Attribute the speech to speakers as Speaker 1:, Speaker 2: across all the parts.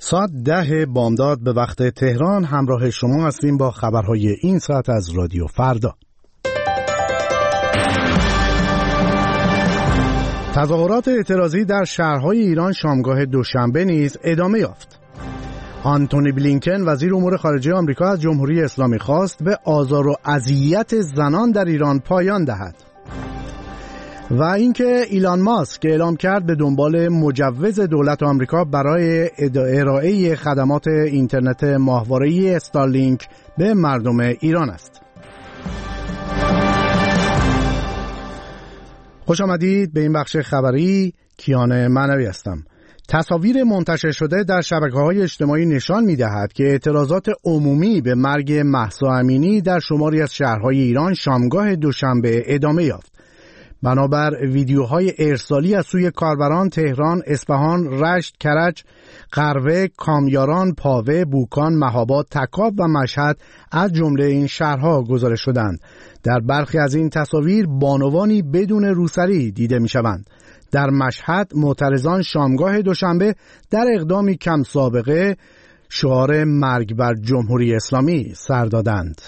Speaker 1: ساعت 10 بامداد به وقت تهران همراه شما هستیم با خبرهای این ساعت از رادیو فردا. تظاهرات اعتراضی در شهرهای ایران شامگاه دوشنبه نیز ادامه یافت. آنتونی بلینکن وزیر امور خارجه آمریکا از جمهوری اسلامی خواست به آزار و اذیت زنان در ایران پایان دهد. و اینکه ایلان ماسک اعلام کرد به دنبال مجوز دولت آمریکا برای ارائه خدمات اینترنت ماهواره‌ای استارلینک به مردم ایران است. خوش آمدید به این بخش خبری. کیان معنوی هستم. تصاویر منتشر شده در شبکه‌های اجتماعی نشان می‌دهد که اعتراضات عمومی به مرگ مهسا امینی در شماری از شهرهای ایران شامگاه دوشنبه ادامه یافت. بنابر ویدیوهای ارسالی از سوی کاربران، تهران، اصفهان، رشت، کرج، قروه، کامیاران، پاوه، بوکان، مهاباد، تکاب و مشهد از جمله این شهرها گزارش شدند. در برخی از این تصاویر بانوانی بدون روسری دیده می‌شوند. در مشهد معترضان شامگاه دوشنبه در اقدامی کم سابقه شعار مرگ بر جمهوری اسلامی سر دادند.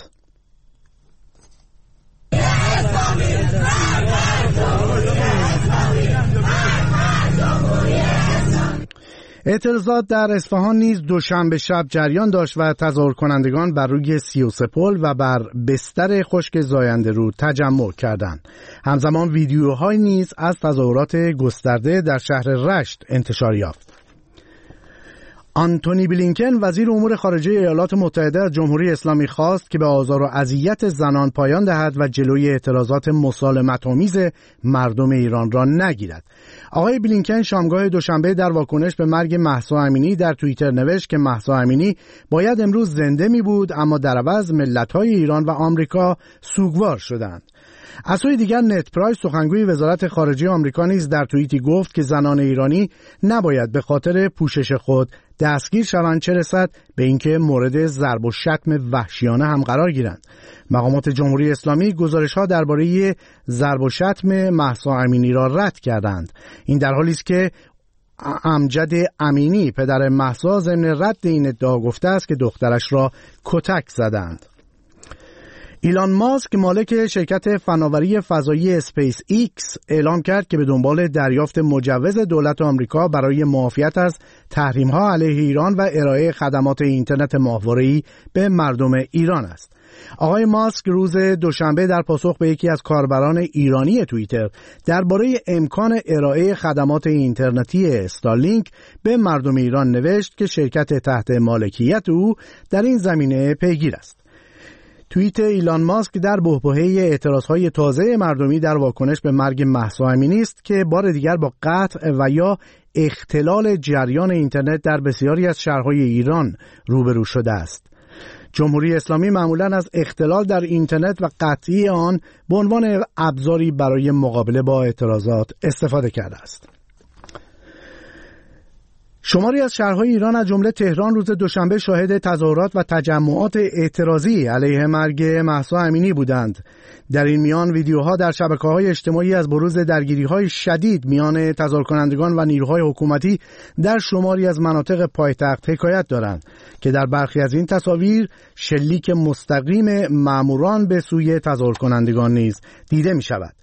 Speaker 1: اعتراضات در اصفهان نیز دوشنبه شب جریان داشت و تظاهر کنندگان بر روی 33 پل و بر بستر خشک زاینده رود تجمع کردند. همزمان ویدیوهای نیز از تظاهرات گسترده در شهر رشت انتشار یافت. آنتونی بلینکن وزیر امور خارجه ایالات متحده از جمهوری اسلامی خواست که به آزار و اذیت زنان پایان دهد و جلوی اعتراضات مسالمت‌آمیز مردم ایران را نگیرد. آقای بلینکن شامگاه دوشنبه در واکنش به مرگ مهسا امینی در توییتر نوشت که مهسا امینی باید امروز زنده می بود، اما در عوض ملت‌های ایران و آمریکا سوگوار شدند. از سوی دیگر نت پرایس سخنگوی وزارت خارجه آمریکا نیز در توییتی گفت که زنان ایرانی نباید به خاطر پوشش خود دستگیر شوند، چه رسد به اینکه مورد ضرب و شتم وحشیانه هم قرار گیرند. مقامات جمهوری اسلامی گزارش‌ها درباره ضرب و شتم مهسا امینی را رد کردند. این در حالی است که امجد امینی پدر مهسا ضمن رد این ادعا گفته است که دخترش را کتک زدند. ایلان ماسک مالک شرکت فناوری فضایی اسپیس ایکس اعلام کرد که به دنبال دریافت مجوز دولت آمریکا برای معافیت از تحریم‌ها علیه ایران و ارائه خدمات اینترنت ماهواره‌ای به مردم ایران است. آقای ماسک روز دوشنبه در پاسخ به یکی از کاربران ایرانی توییتر درباره امکان ارائه خدمات اینترنتی استارلینک به مردم ایران نوشت که شرکت تحت مالکیت او در این زمینه پیگیر است. توییت ایلان ماسک در بحبوحه اعتراضهای تازه مردمی در واکنش به مرگ مهسا امینی است که بار دیگر با قطع و یا اختلال جریان اینترنت در بسیاری از شهرهای ایران روبرو شده است. جمهوری اسلامی معمولاً از اختلال در اینترنت و قطعی آن به عنوان ابزاری برای مقابله با اعتراضات استفاده کرده است. شماری از شهرهای ایران از جمله تهران روز دوشنبه شاهد تظاهرات و تجمعات اعتراضی علیه مرگ مهسا امینی بودند. در این میان ویدیوها در شبکه‌های اجتماعی از بروز درگیری‌های شدید میان تظاهر کنندگان و نیروهای حکومتی در شماری از مناطق پایتخت حکایت دارند که در برخی از این تصاویر شلیک مستقیم ماموران به سوی تظاهر کنندگان نیز دیده می‌شود.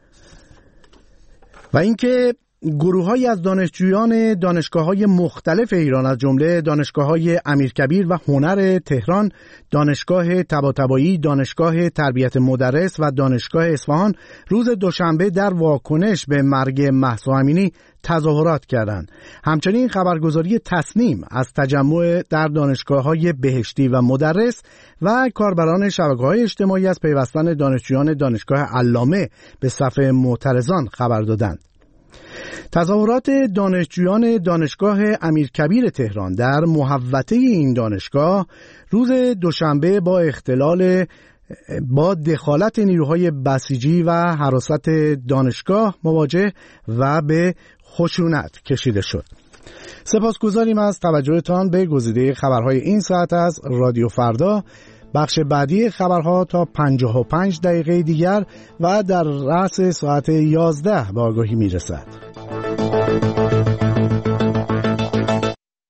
Speaker 1: و اینکه گروه‌هایی از دانشجویان دانشگاه‌های مختلف ایران از جمله دانشگاه‌های امیرکبیر و هنر تهران، دانشگاه طباطبایی، دانشگاه تربیت مدرس و دانشگاه اصفهان روز دوشنبه در واکنش به مرگ مهسا امینی تظاهرات کردند. همچنین خبرگزاری تصنیم از تجمع در دانشگاه‌های بهشتی و مدرس و کاربران شبکه‌های اجتماعی از پیوستن دانشجویان دانشگاه علامه به صف معترضان خبر دادند. تظاهرات دانشجویان دانشگاه امیرکبیر تهران در محوطه این دانشگاه روز دوشنبه با دخالت نیروهای بسیجی و حراست دانشگاه مواجه و به خشونت کشیده شد. سپاسگزاریم از توجهتان به گزیده خبرهای این ساعت از رادیو فردا. بخش بعدی خبرها تا 55 دقیقه دیگر و در رأس ساعت 11 به آگاهی میرسد.